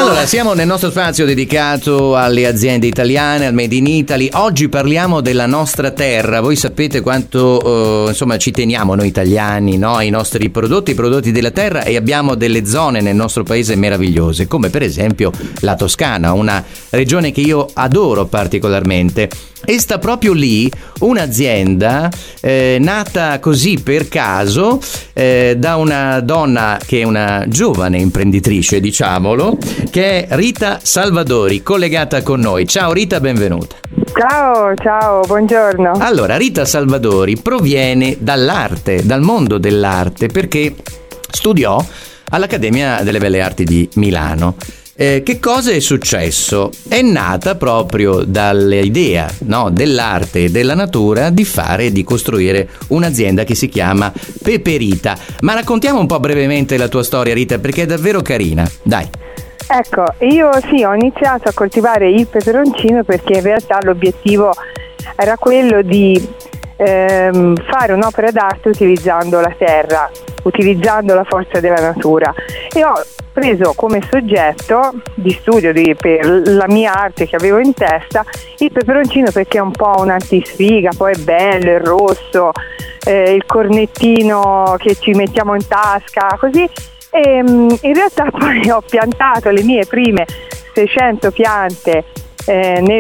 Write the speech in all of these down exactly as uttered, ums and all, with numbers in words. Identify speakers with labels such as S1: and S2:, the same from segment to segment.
S1: Allora, siamo nel nostro spazio dedicato alle aziende italiane, al Made in Italy. Oggi parliamo della nostra terra. Voi sapete quanto uh, insomma ci teniamo noi italiani, no? Ai nostri prodotti, i prodotti della terra, e abbiamo delle zone nel nostro paese meravigliose, come per esempio la Toscana, una regione che io adoro particolarmente. E sta proprio lì un'azienda eh, nata così per caso eh, da una donna che è una giovane imprenditrice, diciamolo, che è Rita Salvadori, collegata con noi. Ciao Rita, benvenuta.
S2: Ciao, ciao, buongiorno.
S1: Allora, Rita Salvadori proviene dall'arte, dal mondo dell'arte, perché studiò all'Accademia delle Belle Arti di Milano. Eh, che cosa è successo? È nata proprio dall'idea, no, dell'arte e della natura di fare, di costruire un'azienda che si chiama Peperita. Ma raccontiamo un po' brevemente la tua storia, Rita, perché è davvero carina. Dai.
S2: Ecco, io sì, ho iniziato a coltivare il peperoncino perché in realtà l'obiettivo era quello di ehm, fare un'opera d'arte utilizzando la terra, utilizzando la forza della natura, e ho preso come soggetto di studio di, per la mia arte che avevo in testa il peperoncino, perché è un po' un'antisfiga, poi è bello, è rosso, eh, il cornettino che ci mettiamo in tasca, così. E in realtà poi ho piantato le mie prime seicento piante eh, nel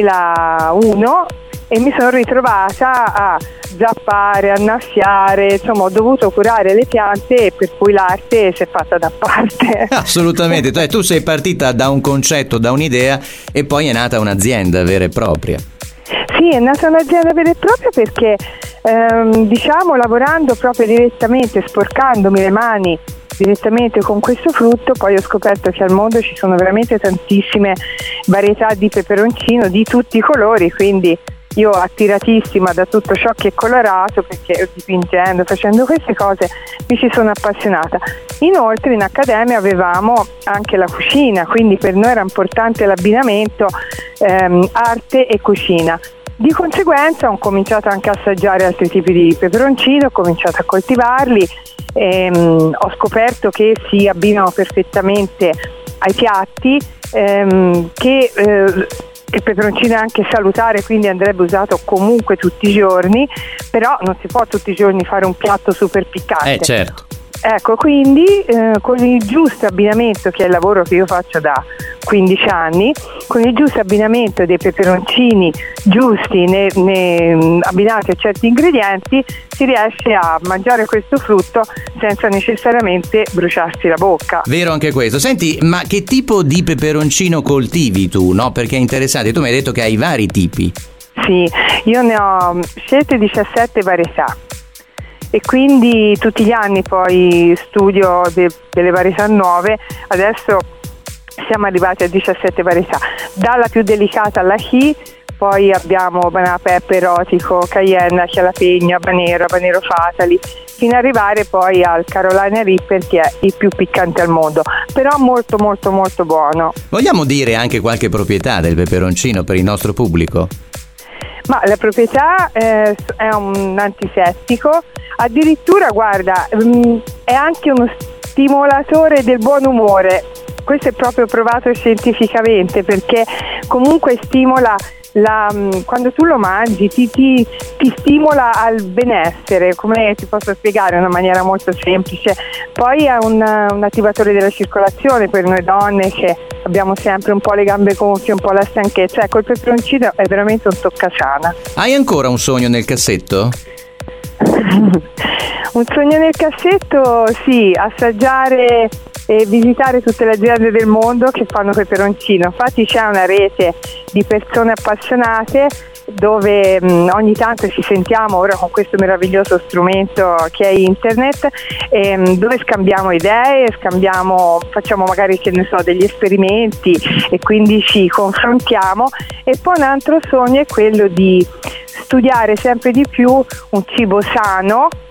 S2: duemilauno e mi sono ritrovata a zappare, annaffiare, insomma ho dovuto curare le piante, per cui l'arte si è fatta da parte.
S1: Assolutamente, tu, tu sei partita da un concetto, da un'idea, e poi è nata un'azienda vera e propria.
S2: Sì, è nata un'azienda vera e propria perché ehm, diciamo lavorando proprio direttamente, sporcandomi le mani direttamente con questo frutto, poi ho scoperto che al mondo ci sono veramente tantissime varietà di peperoncino di tutti i colori, quindi io attiratissima da tutto ciò che è colorato, perché dipingendo, facendo queste cose mi ci sono appassionata. Inoltre in accademia avevamo anche la cucina, quindi per noi era importante l'abbinamento ehm, arte e cucina. Di conseguenza ho cominciato anche a assaggiare altri tipi di peperoncino, ho cominciato a coltivarli, ehm, ho scoperto che si abbinano perfettamente ai piatti, ehm, che eh, il peperoncino è anche salutare, quindi andrebbe usato comunque tutti i giorni, però non si può tutti i giorni fare un piatto super piccante.
S1: Eh certo.
S2: Ecco, quindi eh, con il giusto abbinamento, che è il lavoro che io faccio da quindici anni, con il giusto abbinamento dei peperoncini giusti ne, ne, abbinati a certi ingredienti, si riesce a mangiare questo frutto senza necessariamente bruciarsi la bocca.
S1: Vero anche questo. Senti, ma che tipo di peperoncino coltivi tu, no? Perché è interessante, tu mi hai detto che hai vari tipi.
S2: Sì, io ne ho scelte diciassette varietà. E quindi tutti gli anni poi studio de- delle varietà nuove. Adesso siamo arrivati a diciassette varietà, dalla più delicata all'ahi, poi abbiamo banana pepper, erotico, cayenne, jalapeno, habanero, habanero fatali, fino ad arrivare poi al Carolina Reaper, che è il più piccante al mondo, però molto molto molto buono.
S1: Vogliamo dire anche qualche proprietà del peperoncino per il nostro pubblico?
S2: Ma la proprietà eh, è un antisettico, addirittura guarda, mh, è anche uno stimolatore del buon umore. Questo è proprio provato scientificamente, perché comunque stimola la, mh, quando tu lo mangi ti, ti, ti stimola al benessere, come ti posso spiegare in una maniera molto semplice. Poi è un, un attivatore della circolazione per noi donne che abbiamo sempre un po' le gambe gonfie, un po' la stanchezza. Ecco, il peperoncino è veramente un toccasana.
S1: Hai ancora un sogno nel cassetto?
S2: Un sogno nel cassetto, sì, assaggiare e visitare tutte le aziende del mondo che fanno peperoncino. Infatti c'è una rete di persone appassionate dove mh, ogni tanto ci sentiamo ora con questo meraviglioso strumento che è internet, e, mh, dove scambiamo idee, scambiamo, facciamo magari, che ne so, degli esperimenti, e quindi ci confrontiamo. E poi un altro sogno è quello di studiare sempre di più un cibo sano,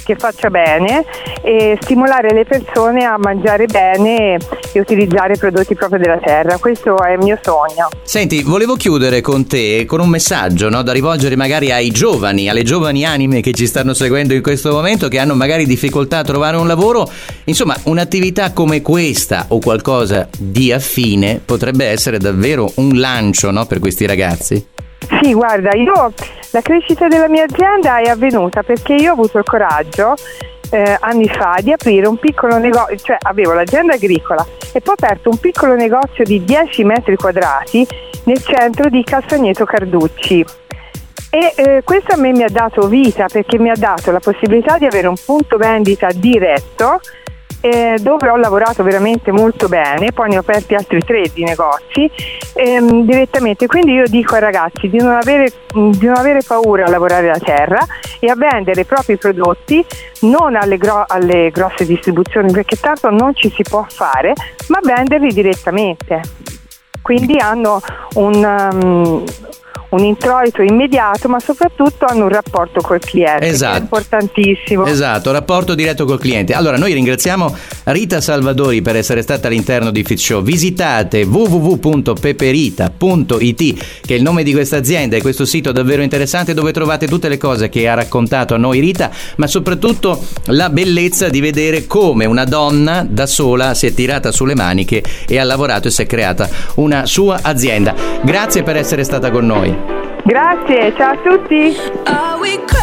S2: che faccia bene e stimolare le persone a mangiare bene e utilizzare prodotti proprio della terra. Questo è il mio sogno.
S1: Senti, volevo chiudere con te con un messaggio, no, da rivolgere magari ai giovani, alle giovani anime che ci stanno seguendo in questo momento, che hanno magari difficoltà a trovare un lavoro. Insomma, un'attività come questa o qualcosa di affine potrebbe essere davvero un lancio, no, per questi ragazzi.
S2: Sì, guarda, io la crescita della mia azienda è avvenuta perché io ho avuto il coraggio eh, anni fa di aprire un piccolo negozio, cioè avevo l'azienda agricola e poi ho aperto un piccolo negozio di dieci metri quadrati nel centro di Castagneto Carducci. E eh, questo a me mi ha dato vita perché mi ha dato la possibilità di avere un punto vendita diretto eh, dove ho lavorato veramente molto bene, poi ne ho aperti altri tre di negozi ehm, direttamente. Quindi io dico ai ragazzi di non avere, di non avere paura a lavorare la terra e a vendere i propri prodotti non alle, gro- alle grosse distribuzioni, perché tanto non ci si può fare, ma venderli direttamente. Quindi hanno un... Um, un introito immediato, ma soprattutto hanno un rapporto col cliente.
S1: Esatto.
S2: Che è importantissimo.
S1: Esatto, rapporto diretto col cliente. Allora, noi ringraziamo Rita Salvadori per essere stata all'interno di Fit Show. Visitate w w w punto peperita punto i t, che è il nome di questa azienda, e questo sito davvero interessante dove trovate tutte le cose che ha raccontato a noi Rita, ma soprattutto la bellezza di vedere come una donna da sola si è tirata sulle maniche e ha lavorato e si è creata una sua azienda. Grazie per essere stata con noi.
S2: Grazie, ciao a tutti.